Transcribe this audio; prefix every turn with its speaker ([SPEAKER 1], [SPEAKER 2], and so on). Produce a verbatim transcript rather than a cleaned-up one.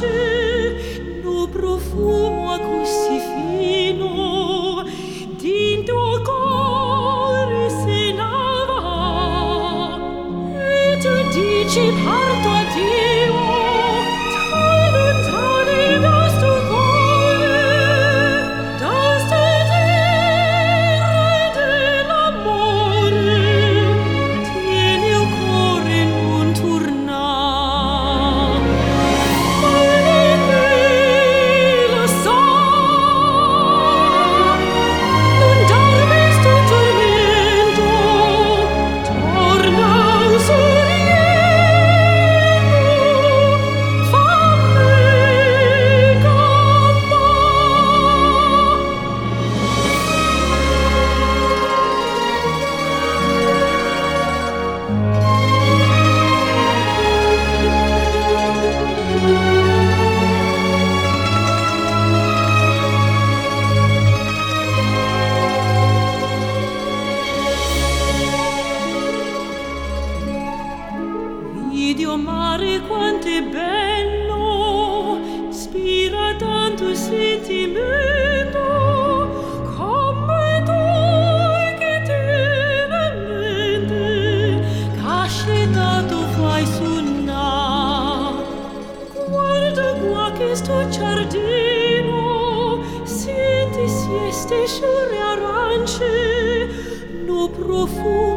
[SPEAKER 1] arance, no profumo così fino, din tuo cuore se ne va, e tu dici parto a Dio, tai lontani da sto cuore, da ste terre dell'amore, tieni il cuore non torna. Lo so, non darmi sto tormento, torna sorriendo, fammi vidi o mare quant'è bello, ispira tanto sentimento, come tu che tenermente cascettato fai suonà. Guarda qua che sto giardino, senti sieste sciure arance, no profumo